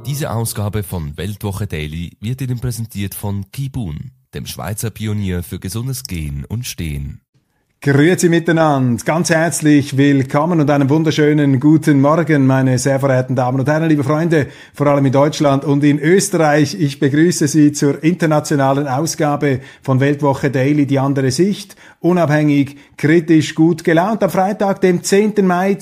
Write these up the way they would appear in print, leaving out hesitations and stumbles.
Diese Ausgabe von Weltwoche Daily wird Ihnen präsentiert von Kibun, dem Schweizer Pionier für gesundes Gehen und Stehen. Grüezi miteinander, ganz herzlich willkommen und einen wunderschönen guten Morgen, meine sehr verehrten Damen und Herren, liebe Freunde, vor allem in Deutschland und in Österreich. Ich begrüße Sie zur internationalen Ausgabe von Weltwoche Daily, die andere Sicht, unabhängig, kritisch, gut gelaunt, am Freitag, dem 10. Mai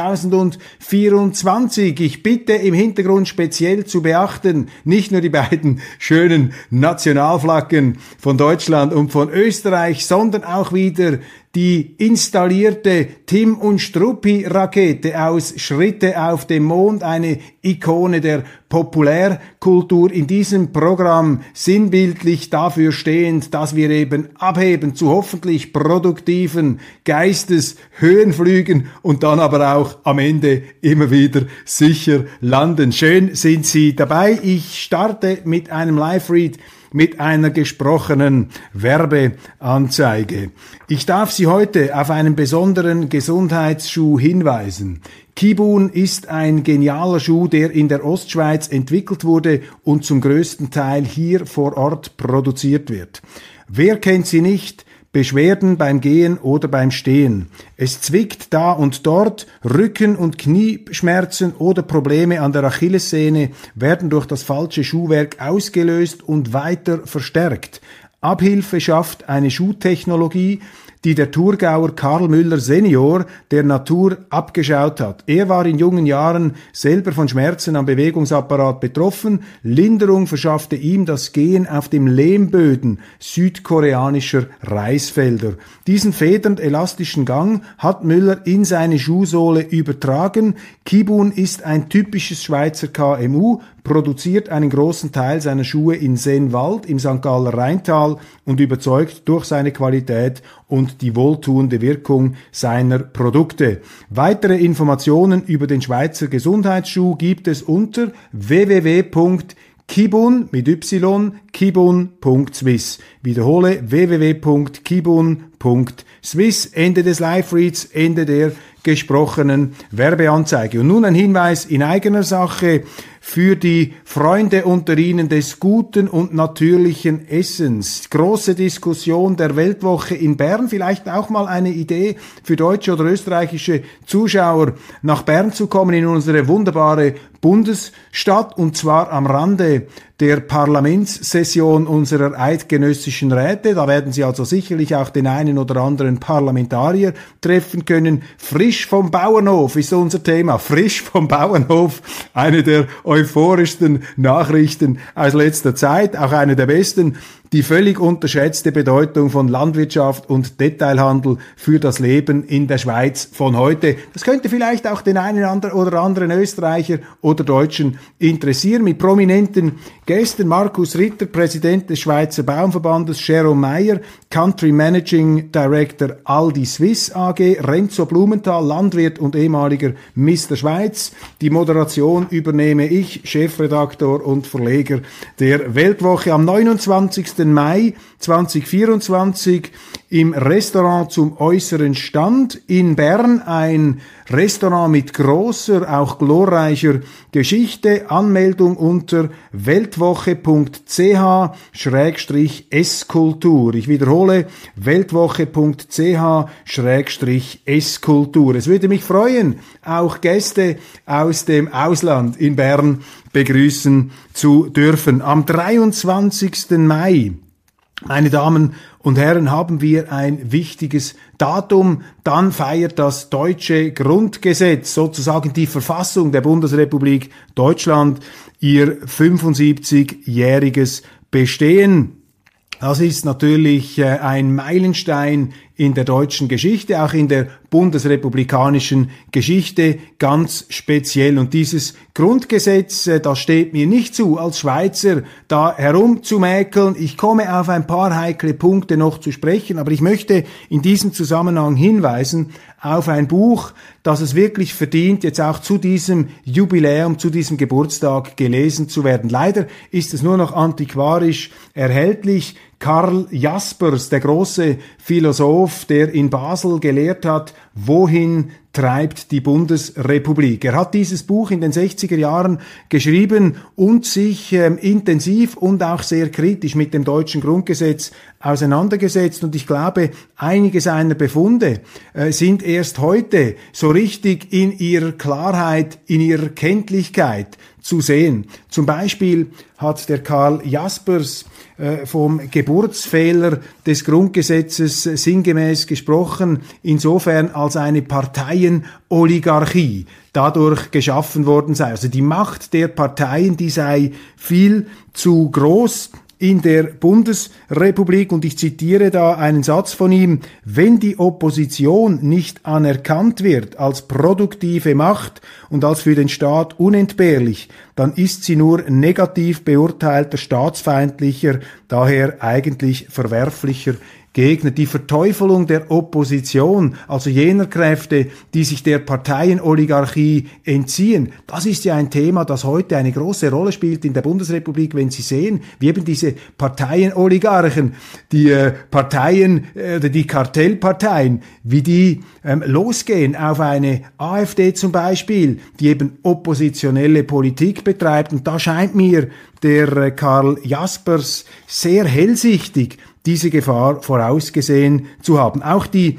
2024. Ich bitte im Hintergrund speziell zu beachten, nicht nur die beiden schönen Nationalflaggen von Deutschland und von Österreich, sondern auch wieder die installierte Tim und Struppi-Rakete aus Schritte auf dem Mond, eine Ikone der Populärkultur, in diesem Programm sinnbildlich dafür stehend, dass wir eben abheben zu hoffentlich produktiven Geisteshöhenflügen und dann aber auch am Ende immer wieder sicher landen. Schön sind Sie dabei. Ich starte mit einem Live-Read mit einer gesprochenen Werbeanzeige. Ich darf Sie heute auf einen besonderen Gesundheitsschuh hinweisen. Kibun ist ein genialer Schuh, der in der Ostschweiz entwickelt wurde und zum größten Teil hier vor Ort produziert wird. Wer kennt sie nicht? Beschwerden beim Gehen oder beim Stehen. Es zwickt da und dort, Rücken- und Knieschmerzen oder Probleme an der Achillessehne werden durch das falsche Schuhwerk ausgelöst und weiter verstärkt. Abhilfe schafft eine Schuhtechnologie, die der Thurgauer Karl Müller Senior der Natur abgeschaut hat. Er war in jungen Jahren selber von Schmerzen am Bewegungsapparat betroffen. Linderung verschaffte ihm das Gehen auf dem Lehmböden südkoreanischer Reisfelder. Diesen federnd elastischen Gang hat Müller in seine Schuhsohle übertragen. Kibun ist ein typisches Schweizer KMU, produziert einen großen Teil seiner Schuhe in Sennwald im St. Galler Rheintal und überzeugt durch seine Qualität und die wohltuende Wirkung seiner Produkte. Weitere Informationen über den Schweizer Gesundheitsschuh gibt es unter www.kibun mit y kibun.swiss. Wiederhole www.kibun.swiss. Ende des Live-Reads, Ende der gesprochenen Werbeanzeige. Und nun ein Hinweis in eigener Sache für die Freunde unter Ihnen des guten und natürlichen Essens. Große Diskussion der Weltwoche in Bern. Vielleicht auch mal eine Idee für deutsche oder österreichische Zuschauer, nach Bern zu kommen, in unsere wunderbare Bundesstadt, und zwar am Rande der Parlamentssession unserer eidgenössischen Räte. Da werden Sie also sicherlich auch den einen oder anderen Parlamentarier treffen können. Frisch vom Bauernhof ist unser Thema. Frisch vom Bauernhof, eine der euphorischsten Nachrichten aus letzter Zeit, auch eine der besten. Die völlig unterschätzte Bedeutung von Landwirtschaft und Detailhandel für das Leben in der Schweiz von heute. Das könnte vielleicht auch den einen oder anderen Österreicher oder Deutschen interessieren. Mit prominenten Gästen: Markus Ritter, Präsident des Schweizer Bauernverbandes, Jerome Meyer, Country Managing Director Aldi Swiss AG, Renzo Blumenthal, Landwirt und ehemaliger Mr. Schweiz. Die Moderation übernehme ich, Chefredaktor und Verleger der Weltwoche. Am 29. Mai 2024 im Restaurant zum äußeren Stand in Bern, ein Restaurant mit großer, auch glorreicher Geschichte. Anmeldung unter weltwoche.ch/Esskultur. Ich wiederhole, weltwoche.ch/Esskultur. Es würde mich freuen, auch Gäste aus dem Ausland in Bern begrüßen zu dürfen. Am 23. Mai, meine Damen und Herren, haben wir ein wichtiges Datum. Dann feiert das deutsche Grundgesetz, sozusagen die Verfassung der Bundesrepublik Deutschland, ihr 75-jähriges Bestehen. Das ist natürlich ein Meilenstein in der deutschen Geschichte, auch in der bundesrepublikanischen Geschichte ganz speziell. Und dieses Grundgesetz, das steht mir nicht zu, als Schweizer da herumzumäkeln. Ich komme auf ein paar heikle Punkte noch zu sprechen, aber ich möchte in diesem Zusammenhang hinweisen auf ein Buch, das es wirklich verdient, jetzt auch zu diesem Jubiläum, zu diesem Geburtstag gelesen zu werden. Leider ist es nur noch antiquarisch erhältlich. Karl Jaspers, der große Philosoph, der in Basel gelehrt hat, wohin treibt die Bundesrepublik. Er hat dieses Buch in den 60er Jahren geschrieben und sich intensiv und auch sehr kritisch mit dem deutschen Grundgesetz auseinandergesetzt. Und ich glaube, einige seiner Befunde sind erst heute so richtig in ihrer Klarheit, in ihrer Kenntlichkeit zu sehen. Zum Beispiel hat der Karl Jaspers vom Geburtsfehler des Grundgesetzes sinngemäß gesprochen, insofern als eine Parteienoligarchie dadurch geschaffen worden sei. Also die Macht der Parteien, die sei viel zu groß in der Bundesrepublik, und ich zitiere da einen Satz von ihm: Wenn die Opposition nicht anerkannt wird als produktive Macht und als für den Staat unentbehrlich, dann ist sie nur negativ beurteilter, staatsfeindlicher, daher eigentlich verwerflicher Gegner. Die Verteufelung der Opposition, also jener Kräfte, die sich der Parteienoligarchie entziehen, das ist ja ein Thema, das heute eine große Rolle spielt in der Bundesrepublik, wenn Sie sehen, wie eben diese Parteienoligarchen, die Parteien, die Kartellparteien, wie die losgehen auf eine AfD zum Beispiel, die eben oppositionelle Politik betreibt. Und da scheint mir der Karl Jaspers sehr hellsichtig diese Gefahr vorausgesehen zu haben. Auch die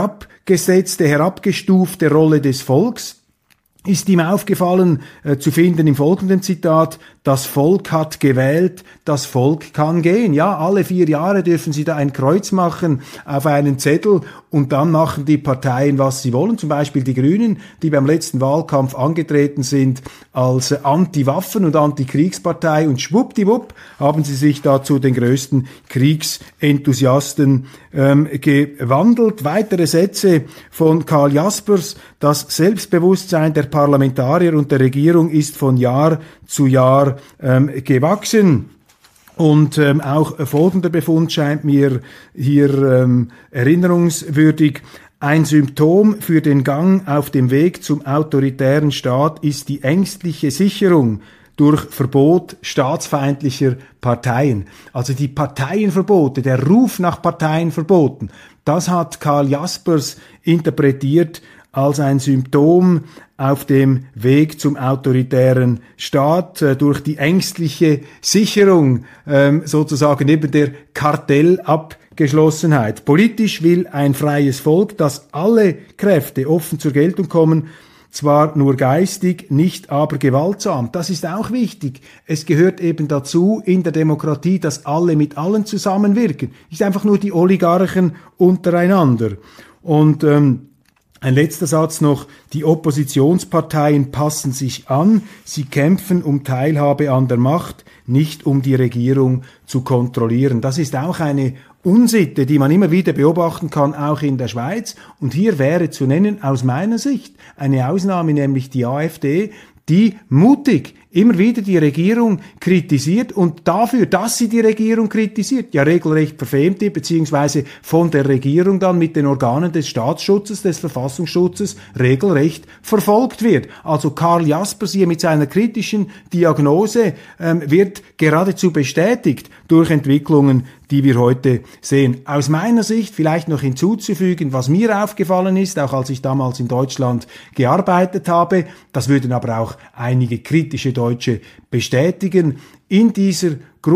herabgestufte Rolle des Volks ist ihm aufgefallen, zu finden im folgenden Zitat: Das Volk hat gewählt, das Volk kann gehen. Ja, alle 4 Jahre dürfen Sie da ein Kreuz machen auf einen Zettel und dann machen die Parteien, was sie wollen. Zum Beispiel die Grünen, die beim letzten Wahlkampf angetreten sind als Anti-Waffen- und Anti-Kriegspartei, und schwuppdiwupp haben sie sich da zu den größten Kriegsenthusiasten gewandelt. Weitere Sätze von Karl Jaspers: Das Selbstbewusstsein der Parlamentarier und der Regierung ist von Jahr zu Jahr gewachsen. Und auch folgender Befund scheint mir hier erinnerungswürdig: Ein Symptom für den Gang auf dem Weg zum autoritären Staat ist die ängstliche Sicherung durch Verbot staatsfeindlicher Parteien. Also die Parteienverbote, der Ruf nach Parteienverboten, das hat Karl Jaspers interpretiert als ein Symptom auf dem Weg zum autoritären Staat, durch die ängstliche Sicherung sozusagen neben der Kartellabgeschlossenheit. Politisch will ein freies Volk, dass alle Kräfte offen zur Geltung kommen, zwar nur geistig, nicht aber gewaltsam. Das ist auch wichtig. Es gehört eben dazu in der Demokratie, dass alle mit allen zusammenwirken. Nicht einfach nur die Oligarchen untereinander. Und ein letzter Satz noch: Die Oppositionsparteien passen sich an, sie kämpfen um Teilhabe an der Macht, nicht um die Regierung zu kontrollieren. Das ist auch eine Unsitte, die man immer wieder beobachten kann, auch in der Schweiz. Und hier wäre zu nennen, aus meiner Sicht, eine Ausnahme, nämlich die AfD, die mutig immer wieder die Regierung kritisiert und dafür, dass sie die Regierung kritisiert, ja regelrecht verfemt wird, beziehungsweise von der Regierung dann mit den Organen des Staatsschutzes, des Verfassungsschutzes regelrecht verfolgt wird. Also Karl Jaspers hier mit seiner kritischen Diagnose wird geradezu bestätigt durch Entwicklungen, die wir heute sehen. Aus meiner Sicht vielleicht noch hinzuzufügen, was mir aufgefallen ist, auch als ich damals in Deutschland gearbeitet habe, das würden aber auch einige kritische Deutsche bestätigen: In dieser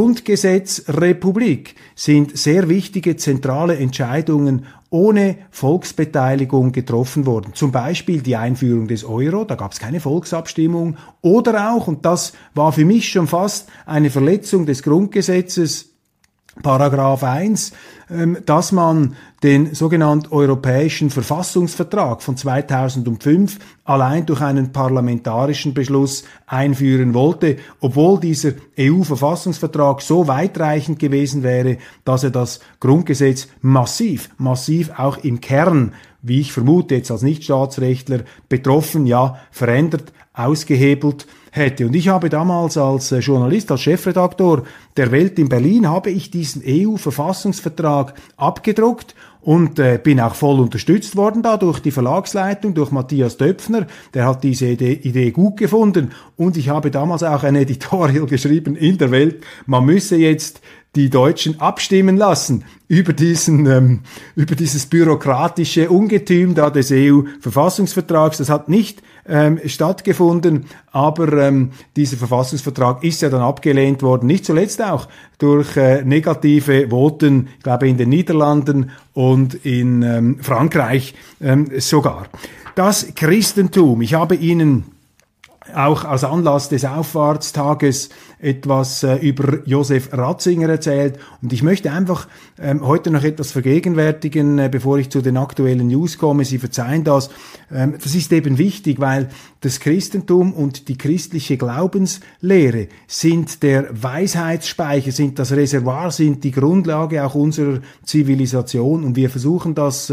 Grundgesetzrepublik sind sehr wichtige zentrale Entscheidungen ohne Volksbeteiligung getroffen worden. Zum Beispiel die Einführung des Euro, da gab es keine Volksabstimmung. Oder auch, und das war für mich schon fast eine Verletzung des Grundgesetzes, Paragraph 1, dass man den sogenannten Europäischen Verfassungsvertrag von 2005 allein durch einen parlamentarischen Beschluss einführen wollte, obwohl dieser EU-Verfassungsvertrag so weitreichend gewesen wäre, dass er das Grundgesetz massiv auch im Kern, wie ich vermute jetzt als Nichtstaatsrechtler, betroffen, ja verändert, ausgehebelt hätte. Und ich habe damals als Journalist, als Chefredaktor der Welt in Berlin, habe ich diesen EU-Verfassungsvertrag abgedruckt und bin auch voll unterstützt worden da durch die Verlagsleitung, durch Matthias Döpfner, der hat diese Idee gut gefunden, und ich habe damals auch ein Editorial geschrieben in der Welt, man müsse jetzt die Deutschen abstimmen lassen über dieses bürokratische Ungetüm da des EU-Verfassungsvertrags. Das hat nicht stattgefunden, aber dieser Verfassungsvertrag ist ja dann abgelehnt worden, nicht zuletzt auch durch negative Voten, ich glaube in den Niederlanden und in Frankreich sogar. Das Christentum, ich habe Ihnen auch als Anlass des Auffahrtstages etwas über Josef Ratzinger erzählt und ich möchte einfach heute noch etwas vergegenwärtigen, bevor ich zu den aktuellen News komme. Sie verzeihen das. Das ist eben wichtig, weil das Christentum und die christliche Glaubenslehre sind der Weisheitsspeicher, sind das Reservoir, sind die Grundlage auch unserer Zivilisation und wir versuchen das,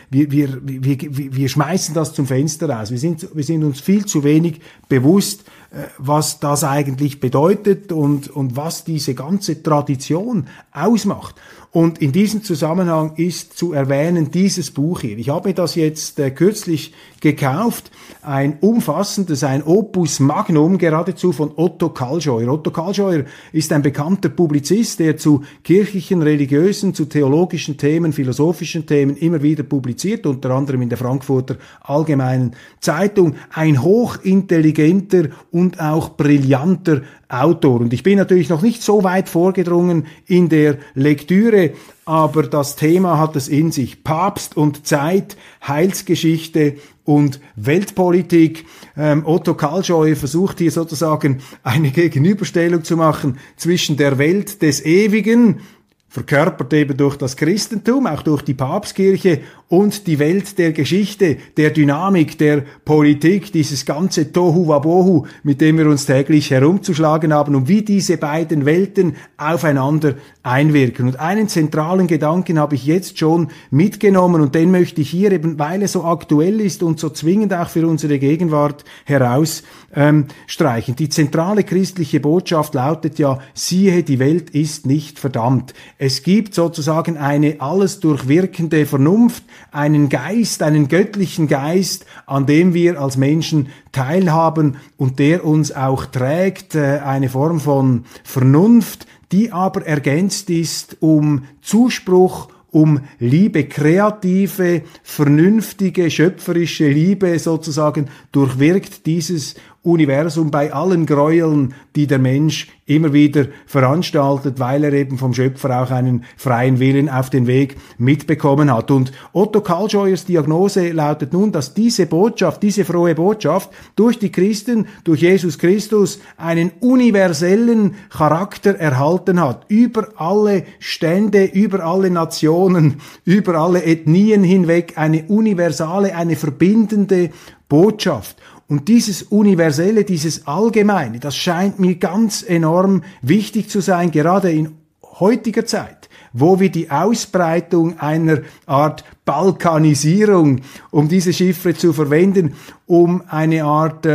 wir schmeißen das zum Fenster raus. Wir sind uns viel zu wenig bewusst, was das eigentlich bedeutet und was diese ganze Tradition ausmacht. Und in diesem Zusammenhang ist zu erwähnen dieses Buch hier. Ich habe mir das jetzt kürzlich gekauft, ein umfassendes, ein Opus Magnum geradezu von Otto Kalscheuer. Otto Kalscheuer ist ein bekannter Publizist, der zu kirchlichen, religiösen, zu theologischen Themen, philosophischen Themen immer wieder publiziert, unter anderem in der Frankfurter Allgemeinen Zeitung. Ein hochintelligenter und auch brillanter Autor. Und ich bin natürlich noch nicht so weit vorgedrungen in der Lektüre, aber das Thema hat es in sich. Papst und Zeit, Heilsgeschichte und Weltpolitik. Otto Kalscheuer versucht hier sozusagen eine Gegenüberstellung zu machen zwischen der Welt des Ewigen, verkörpert eben durch das Christentum, auch durch die Papstkirche, und die Welt der Geschichte, der Dynamik, der Politik, dieses ganze Tohu Wabohu, mit dem wir uns täglich herumzuschlagen haben, und wie diese beiden Welten aufeinander einwirken. Und einen zentralen Gedanken habe ich jetzt schon mitgenommen und den möchte ich hier eben, weil er so aktuell ist und so zwingend auch für unsere Gegenwart herausstreichen. Die zentrale christliche Botschaft lautet ja, siehe, die Welt ist nicht verdammt. Es gibt sozusagen eine alles durchwirkende Vernunft, einen Geist, einen göttlichen Geist, an dem wir als Menschen teilhaben und der uns auch trägt, eine Form von Vernunft, die aber ergänzt ist um Zuspruch, um Liebe, kreative, vernünftige, schöpferische Liebe sozusagen durchwirkt dieses Universum bei allen Gräueln, die der Mensch immer wieder veranstaltet, weil er eben vom Schöpfer auch einen freien Willen auf den Weg mitbekommen hat. Und Otto Kalscheuers Diagnose lautet nun, dass diese Botschaft, diese frohe Botschaft durch die Christen, durch Jesus Christus einen universellen Charakter erhalten hat, über alle Stände, über alle Nationen, über alle Ethnien hinweg, eine universale, eine verbindende Botschaft. Und dieses Universelle, dieses Allgemeine, das scheint mir ganz enorm wichtig zu sein, gerade in heutiger Zeit, wo wir die Ausbreitung einer Art Balkanisierung, um diese Chiffre zu verwenden, um eine Art,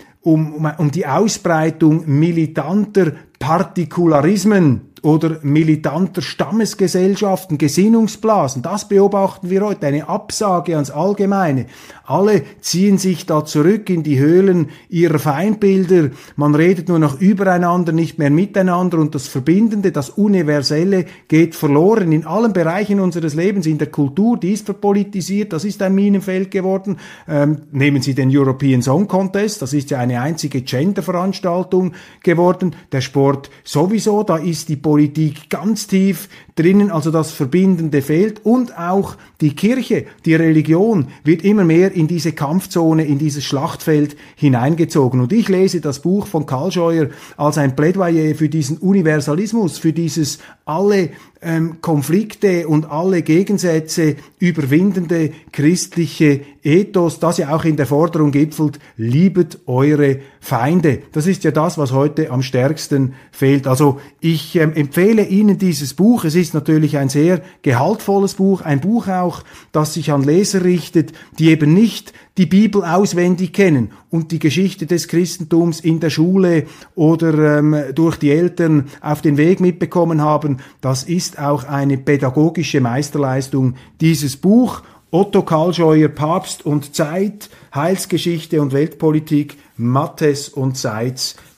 um die Ausbreitung militanter Partikularismen oder militanter Stammesgesellschaften, Gesinnungsblasen, das beobachten wir heute, eine Absage ans Allgemeine. Alle ziehen sich da zurück in die Höhlen ihrer Feindbilder, man redet nur noch übereinander, nicht mehr miteinander und das Verbindende, das Universelle geht verloren in allen Bereichen unseres Lebens, in der Kultur, die ist verpolitisiert, das ist ein Minenfeld geworden. Nehmen Sie den European Song Contest, das ist ja eine einzige Gender-Veranstaltung geworden, der Sport sowieso, da ist die Politik ganz tief drinnen, also das Verbindende fehlt und auch die Kirche, die Religion wird immer mehr in diese Kampfzone, in dieses Schlachtfeld hineingezogen. Und ich lese das Buch von Kalscheuer als ein Plädoyer für diesen Universalismus, für dieses alle Konflikte und alle Gegensätze überwindende christliche Ethos, das ja auch in der Forderung gipfelt, liebet eure Feinde. Das ist ja das, was heute am stärksten fehlt. Also ich empfehle Ihnen dieses Buch. Es ist natürlich ein sehr gehaltvolles Buch, ein Buch auch, das sich an Leser richtet, die eben nicht die Bibel auswendig kennen und die Geschichte des Christentums in der Schule oder durch die Eltern auf den Weg mitbekommen haben. Das ist auch eine pädagogische Meisterleistung, dieses Buch. Otto Kalscheuer, Papst und Zeit, Heilsgeschichte und Weltpolitik, Matthes und Seitz,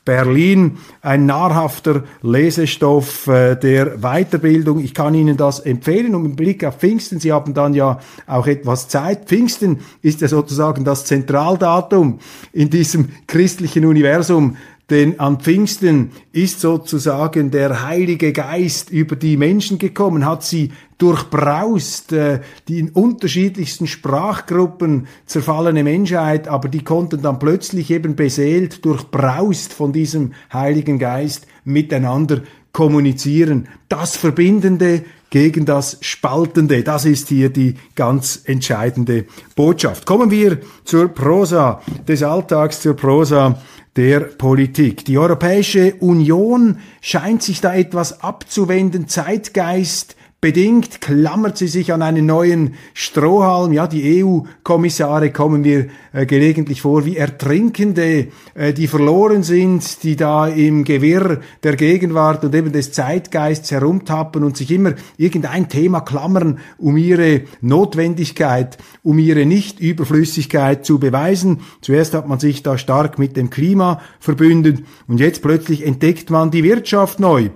Berlin. Ein nahrhafter Lesestoff der Weiterbildung. Ich kann Ihnen das empfehlen. Und mit Blick auf Pfingsten, Sie haben dann ja auch etwas Zeit. Pfingsten ist ja sozusagen das Zentraldatum in diesem christlichen Universum. Denn an Pfingsten ist sozusagen der Heilige Geist über die Menschen gekommen, hat sie durchbraust, die in unterschiedlichsten Sprachgruppen zerfallene Menschheit, aber die konnten dann plötzlich eben beseelt, durchbraust von diesem Heiligen Geist miteinander kommunizieren. Das Verbindende gegen das Spaltende, das ist hier die ganz entscheidende Botschaft. Kommen wir zur Prosa des Alltags, zur Prosa der Politik. Die Europäische Union scheint sich da etwas abzuwenden, Zeitgeist bedingt klammert sie sich an einen neuen Strohhalm. Ja, die EU-Kommissare kommen mir gelegentlich vor wie Ertrinkende, die verloren sind, die da im Gewirr der Gegenwart und eben des Zeitgeists herumtappen und sich immer irgendein Thema klammern, um ihre Notwendigkeit, um ihre Nichtüberflüssigkeit zu beweisen. Zuerst hat man sich da stark mit dem Klima verbündet und jetzt plötzlich entdeckt man die Wirtschaft neu.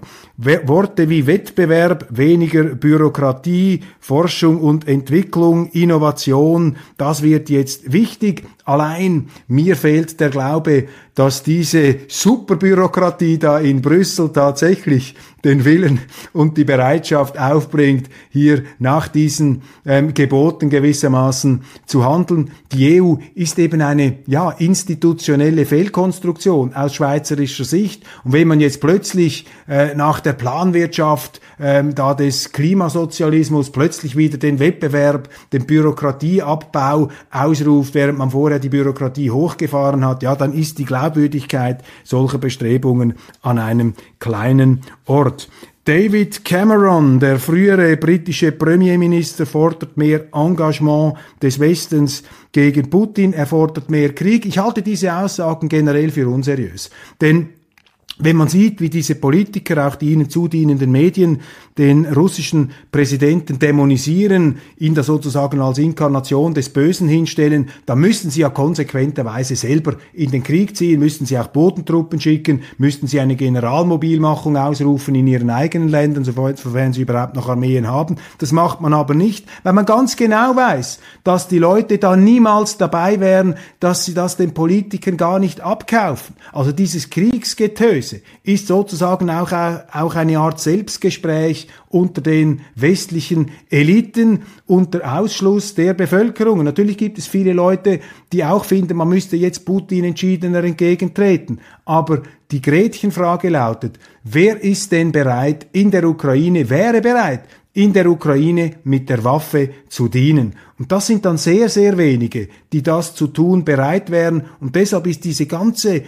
Worte wie Wettbewerb, weniger Bürokratie, Forschung und Entwicklung, Innovation, das wird jetzt wichtig. Allein mir fehlt der Glaube, dass diese Superbürokratie da in Brüssel tatsächlich den Willen und die Bereitschaft aufbringt, hier nach diesen Geboten gewissermaßen zu handeln. Die EU ist eben eine institutionelle Fehlkonstruktion aus schweizerischer Sicht. Und wenn man jetzt plötzlich nach der Planwirtschaft da des Klimasozialismus plötzlich wieder den Wettbewerb, den Bürokratieabbau ausruft, während man vorher die Bürokratie hochgefahren hat, ja, dann ist die Glaubwürdigkeit solcher Bestrebungen an einem kleinen Ort. David Cameron, der frühere britische Premierminister, fordert mehr Engagement des Westens gegen Putin, er fordert mehr Krieg. Ich halte diese Aussagen generell für unseriös, denn wenn man sieht, wie diese Politiker, auch die ihnen zudienenden Medien, den russischen Präsidenten dämonisieren, ihn da sozusagen als Inkarnation des Bösen hinstellen, dann müssten sie ja konsequenterweise selber in den Krieg ziehen, müssten sie auch Bodentruppen schicken, müssten sie eine Generalmobilmachung ausrufen in ihren eigenen Ländern, sofern sie überhaupt noch Armeen haben. Das macht man aber nicht, weil man ganz genau weiß, dass die Leute da niemals dabei wären, dass sie das den Politikern gar nicht abkaufen. Also dieses Kriegsgetöse ist sozusagen auch eine Art Selbstgespräch unter den westlichen Eliten, unter Ausschluss der Bevölkerung. Und natürlich gibt es viele Leute, die auch finden, man müsste jetzt Putin entschiedener entgegentreten. Aber die Gretchenfrage lautet, wer ist denn bereit, wäre bereit, in der Ukraine mit der Waffe zu dienen? Und das sind dann sehr, sehr wenige, die das zu tun bereit wären. Und deshalb ist diese ganze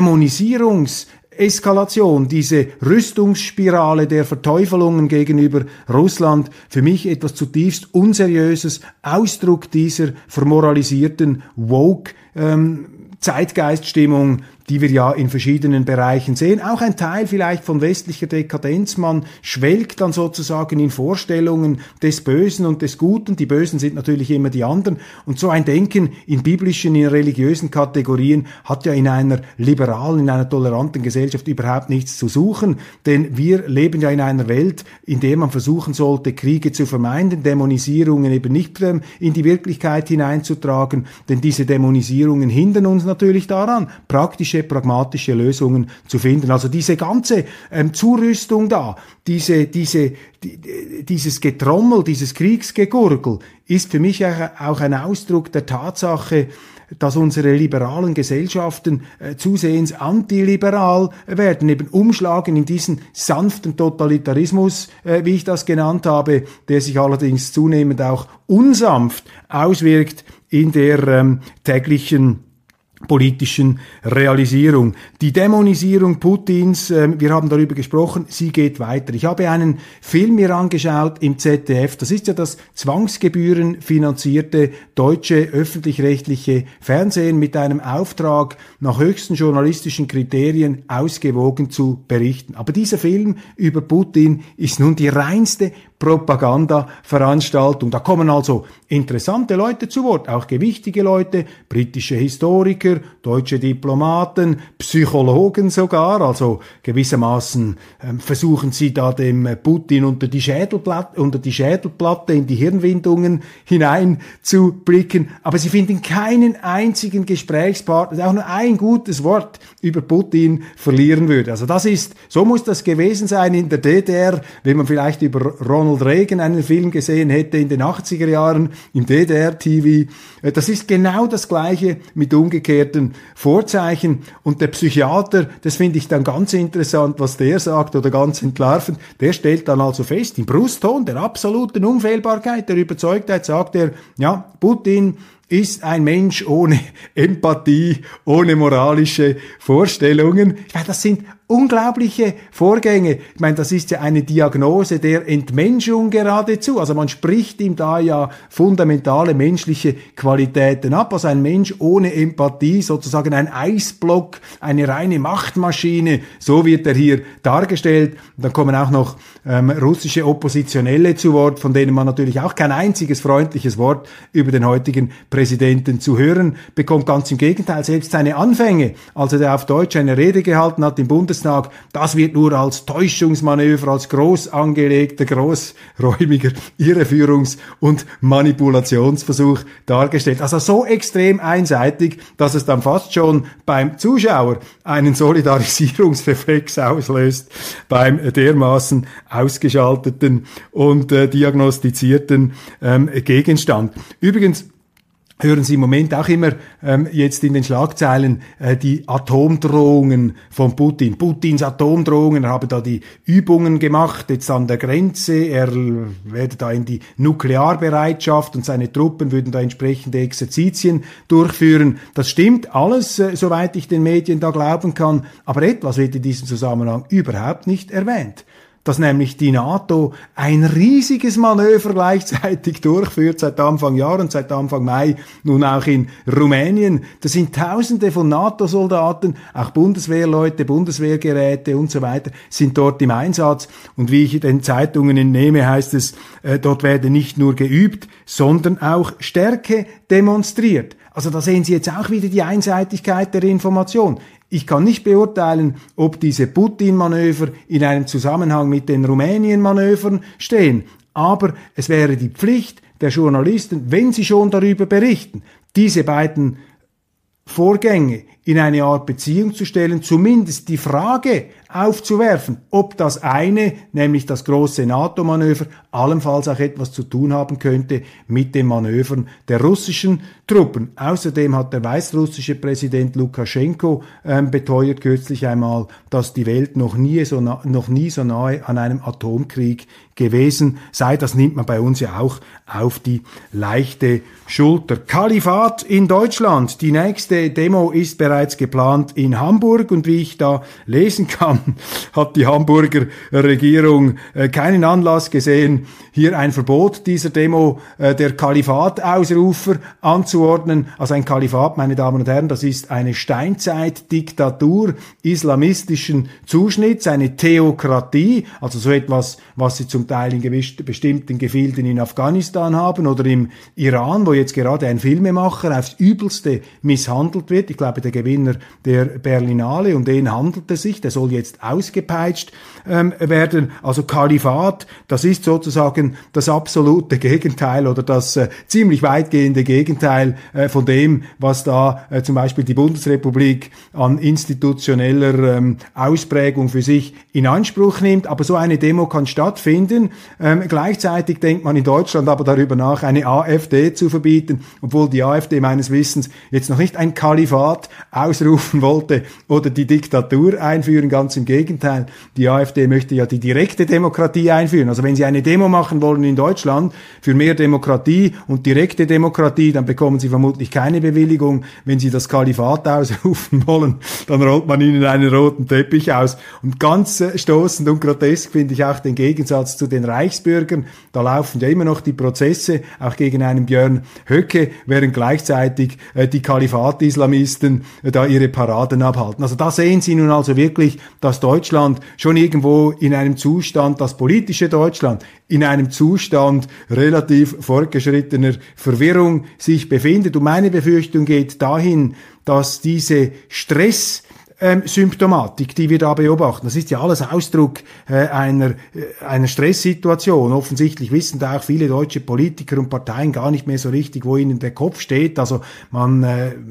Eskalation, diese Rüstungsspirale der Verteufelungen gegenüber Russland für mich etwas zutiefst Unseriöses, Ausdruck dieser vermoralisierten Woke-Zeitgeiststimmung, die wir ja in verschiedenen Bereichen sehen. Auch ein Teil vielleicht von westlicher Dekadenz. Man schwelgt dann sozusagen in Vorstellungen des Bösen und des Guten. Die Bösen sind natürlich immer die anderen. Und so ein Denken in biblischen, in religiösen Kategorien hat ja in einer liberalen, in einer toleranten Gesellschaft überhaupt nichts zu suchen. Denn wir leben ja in einer Welt, in der man versuchen sollte, Kriege zu vermeiden, Dämonisierungen eben nicht in die Wirklichkeit hineinzutragen. Denn diese Dämonisierungen hindern uns natürlich daran, praktische, pragmatische Lösungen zu finden. Also diese ganze Zurüstung da, dieses Getrommel, dieses Kriegsgegurgel ist für mich auch ein Ausdruck der Tatsache, dass unsere liberalen Gesellschaften zusehends antiliberal werden, eben umschlagen in diesen sanften Totalitarismus, wie ich das genannt habe, der sich allerdings zunehmend auch unsanft auswirkt in der täglichen politischen Realisierung. Die Dämonisierung Putins, wir haben darüber gesprochen, sie geht weiter. Ich habe einen Film mir angeschaut im ZDF, das ist ja das zwangsgebührenfinanzierte deutsche öffentlich-rechtliche Fernsehen mit einem Auftrag, nach höchsten journalistischen Kriterien ausgewogen zu berichten. Aber dieser Film über Putin ist nun die reinste Propagandaveranstaltung. Da kommen also interessante Leute zu Wort, auch gewichtige Leute, britische Historiker, deutsche Diplomaten, Psychologen sogar, also gewissermaßen versuchen sie da dem Putin unter die Schädelplatte, in die Hirnwindungen hineinzublicken, aber sie finden keinen einzigen Gesprächspartner, der auch nur ein gutes Wort über Putin verlieren würde. Also so muss das gewesen sein in der DDR, wenn man vielleicht über Ronald Reagan einen Film gesehen hätte in den 80er Jahren im DDR-TV. Das ist genau das Gleiche mit umgekehrten Vorzeichen. Und der Psychiater, das finde ich dann ganz interessant, was der sagt, oder ganz entlarvend, der stellt dann also fest, im Brustton der absoluten Unfehlbarkeit, der Überzeugtheit, sagt er, ja, Putin ist ein Mensch ohne Empathie, ohne moralische Vorstellungen. Ich meine, das sind unglaubliche Vorgänge. Ich meine, das ist ja eine Diagnose der Entmenschung geradezu. Also man spricht ihm da ja fundamentale menschliche Qualitäten ab. Also ein Mensch ohne Empathie, sozusagen ein Eisblock, eine reine Machtmaschine. So wird er hier dargestellt. Und dann kommen auch noch russische Oppositionelle zu Wort, von denen man natürlich auch kein einziges freundliches Wort über den heutigen Präsidenten zu hören bekommt. Ganz im Gegenteil, selbst seine Anfänge, als er auf Deutsch eine Rede gehalten hat im Bundestag, das wird nur als Täuschungsmanöver, als groß angelegter, großräumiger Irreführungs- und Manipulationsversuch dargestellt. Also so extrem einseitig, dass es dann fast schon beim Zuschauer einen Solidarisierungsreflex auslöst, beim dermaßen ausgeschalteten und diagnostizierten Gegenstand. Übrigens hören Sie im Moment auch immer jetzt in den Schlagzeilen die Atomdrohungen von Putin. Putins Atomdrohungen, er habe da die Übungen gemacht, jetzt an der Grenze, er werde da in die Nuklearbereitschaft und seine Truppen würden da entsprechende Exerzitien durchführen. Das stimmt alles, soweit ich den Medien da glauben kann, aber etwas wird in diesem Zusammenhang überhaupt nicht erwähnt. Dass nämlich die NATO ein riesiges Manöver gleichzeitig durchführt, seit Anfang Jahr und seit Anfang Mai, nun auch in Rumänien. Das sind Tausende von NATO-Soldaten, auch Bundeswehrleute, Bundeswehrgeräte und so weiter, sind dort im Einsatz. Und wie ich den Zeitungen entnehme, heißt es, dort werde nicht nur geübt, sondern auch Stärke demonstriert. Also da sehen Sie jetzt auch wieder die Einseitigkeit der Information. Ich kann nicht beurteilen, ob diese Putin-Manöver in einem Zusammenhang mit den Rumänien-Manövern stehen. Aber es wäre die Pflicht der Journalisten, wenn sie schon darüber berichten, diese beiden Vorgänge in eine Art Beziehung zu stellen, zumindest die Frage aufzuwerfen, ob das eine, nämlich das große NATO-Manöver, allenfalls auch etwas zu tun haben könnte mit den Manövern der russischen Truppen. Außerdem hat der weißrussische Präsident Lukaschenko beteuert kürzlich einmal, dass die Welt noch nie so nahe an einem Atomkrieg gewesen sei. Das nimmt man bei uns ja auch auf die leichte Schulter. Kalifat in Deutschland. Die nächste Demo ist bereits geplant in Hamburg und wie ich da lesen kann, hat die Hamburger Regierung keinen Anlass gesehen, hier ein Verbot dieser Demo der Kalifat-Ausrufer anzuordnen. Also ein Kalifat, meine Damen und Herren, das ist eine Steinzeit-Diktatur islamistischen Zuschnitts, eine Theokratie, also so etwas, was sie zum Teil in bestimmten Gefilden in Afghanistan haben oder im Iran, wo jetzt gerade ein Filmemacher aufs Übelste misshandelt wird. Ich glaube, der Gewinner der Berlinale, um den handelt es sich, der soll jetzt ausgepeitscht werden. Also Kalifat, das ist sozusagen das absolute Gegenteil oder das ziemlich weitgehende Gegenteil von dem, was da zum Beispiel die Bundesrepublik an institutioneller Ausprägung für sich in Anspruch nimmt. Aber so eine Demo kann stattfinden. Gleichzeitig denkt man in Deutschland aber darüber nach, eine AfD zu verbieten, obwohl die AfD meines Wissens jetzt noch nicht ein Kalifat ausrufen wollte oder die Diktatur einführen. Ganz im Gegenteil, die AfD möchte ja die direkte Demokratie einführen. Also wenn Sie eine Demo machen wollen in Deutschland für mehr Demokratie und direkte Demokratie, dann bekommen Sie vermutlich keine Bewilligung. Wenn Sie das Kalifat ausrufen wollen, dann rollt man Ihnen einen roten Teppich aus. Und ganz stoßend und grotesk finde ich auch den Gegensatz zu den Reichsbürgern. Da laufen ja immer noch die Prozesse, auch gegen einen Björn Höcke, während gleichzeitig die Kalifat-Islamisten da ihre Paraden abhalten. Also da sehen Sie nun also wirklich, dass Deutschland schon irgendwo in einem Zustand, das politische Deutschland, in einem Zustand relativ fortgeschrittener Verwirrung sich befindet. Und meine Befürchtung geht dahin, dass diese Symptomatik, die wir da beobachten, das ist ja alles Ausdruck einer Stresssituation. Offensichtlich wissen da auch viele deutsche Politiker und Parteien gar nicht mehr so richtig, wo ihnen der Kopf steht. Also man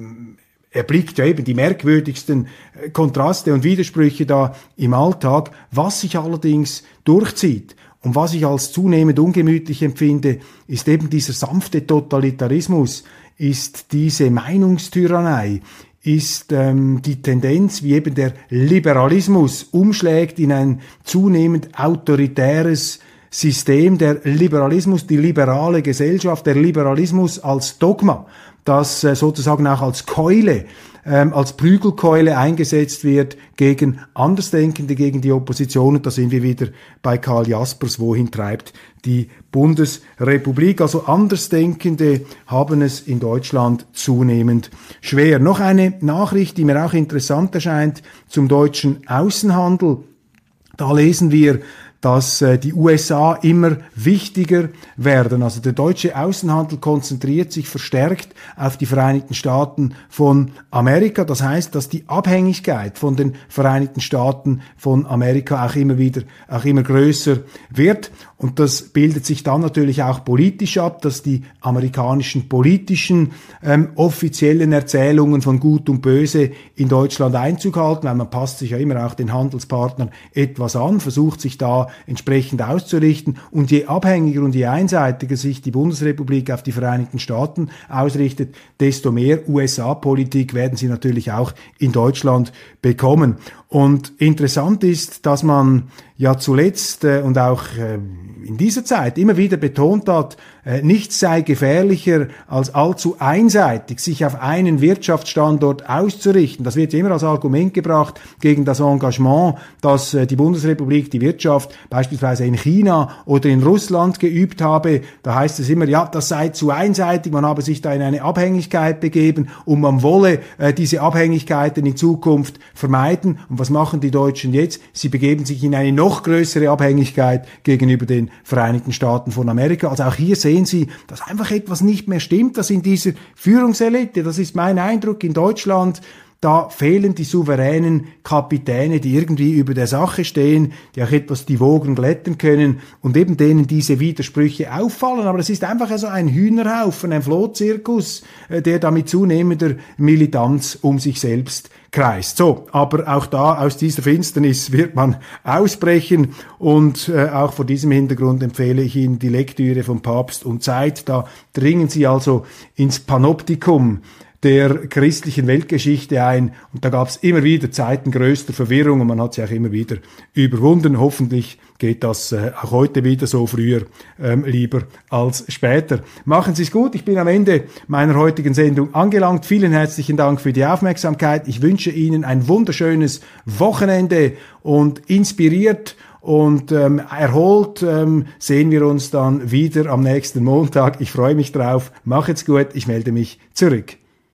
erblickt ja eben die merkwürdigsten Kontraste und Widersprüche da im Alltag. Was sich allerdings durchzieht und was ich als zunehmend ungemütlich empfinde, ist eben dieser sanfte Totalitarismus, ist diese Meinungstyrannei, ist die Tendenz, wie eben der Liberalismus umschlägt in ein zunehmend autoritäres System, der Liberalismus, die liberale Gesellschaft, der Liberalismus als Dogma, das sozusagen auch als Keule, als Prügelkeule eingesetzt wird gegen Andersdenkende, gegen die Opposition. Und da sind wir wieder bei Karl Jaspers, wohin treibt die Bundesrepublik. Also Andersdenkende haben es in Deutschland zunehmend schwer. Noch eine Nachricht, die mir auch interessant erscheint, zum deutschen Außenhandel. Da lesen wir, dass die USA immer wichtiger werden. Also der deutsche Außenhandel konzentriert sich verstärkt auf die Vereinigten Staaten von Amerika. Das heißt, dass die Abhängigkeit von den Vereinigten Staaten von Amerika auch immer größer wird. Und das bildet sich dann natürlich auch politisch ab, dass die amerikanischen politischen offiziellen Erzählungen von Gut und Böse in Deutschland Einzug halten, weil man passt sich ja immer auch den Handelspartnern etwas an, versucht sich da entsprechend auszurichten. Und je abhängiger und je einseitiger sich die Bundesrepublik auf die Vereinigten Staaten ausrichtet, desto mehr USA-Politik werden sie natürlich auch in Deutschland bekommen. Und interessant ist, dass man ja zuletzt und auch in dieser Zeit immer wieder betont hat, nichts sei gefährlicher als allzu einseitig sich auf einen Wirtschaftsstandort auszurichten. Das wird ja immer als Argument gebracht gegen das Engagement, das die Bundesrepublik, die Wirtschaft beispielsweise in China oder in Russland geübt habe. Da heißt es immer, ja, das sei zu einseitig, man habe sich da in eine Abhängigkeit begeben und man wolle diese Abhängigkeiten in Zukunft vermeiden. Und was machen die Deutschen jetzt? Sie begeben sich in eine noch größere Abhängigkeit gegenüber den Vereinigten Staaten von Amerika. Also auch hier sehen Sie, dass einfach etwas nicht mehr stimmt, dass in dieser Führungselite, das ist mein Eindruck in Deutschland, da fehlen die souveränen Kapitäne, die irgendwie über der Sache stehen, die auch etwas die Wogen glätten können und eben denen diese Widersprüche auffallen. Aber es ist einfach so ein Hühnerhaufen, ein Flohzirkus, der da mit zunehmender Militanz um sich selbst kreist. So, aber auch da aus dieser Finsternis wird man ausbrechen und auch vor diesem Hintergrund empfehle ich Ihnen die Lektüre von Papst und Zeit. Da dringen Sie also ins Panoptikum der christlichen Weltgeschichte ein und da gab es immer wieder Zeiten größter Verwirrung und man hat sie auch immer wieder überwunden. Hoffentlich geht das auch heute wieder so, früher lieber als später. Machen Sie es gut, ich bin am Ende meiner heutigen Sendung angelangt. Vielen herzlichen Dank für die Aufmerksamkeit. Ich wünsche Ihnen ein wunderschönes Wochenende und inspiriert und erholt sehen wir uns dann wieder am nächsten Montag. Ich freue mich drauf. Machet's gut, ich melde mich zurück.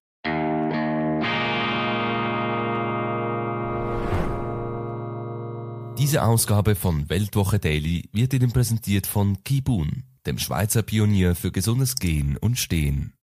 Diese Ausgabe von Weltwoche Daily wird Ihnen präsentiert von Kibun, dem Schweizer Pionier für gesundes Gehen und Stehen.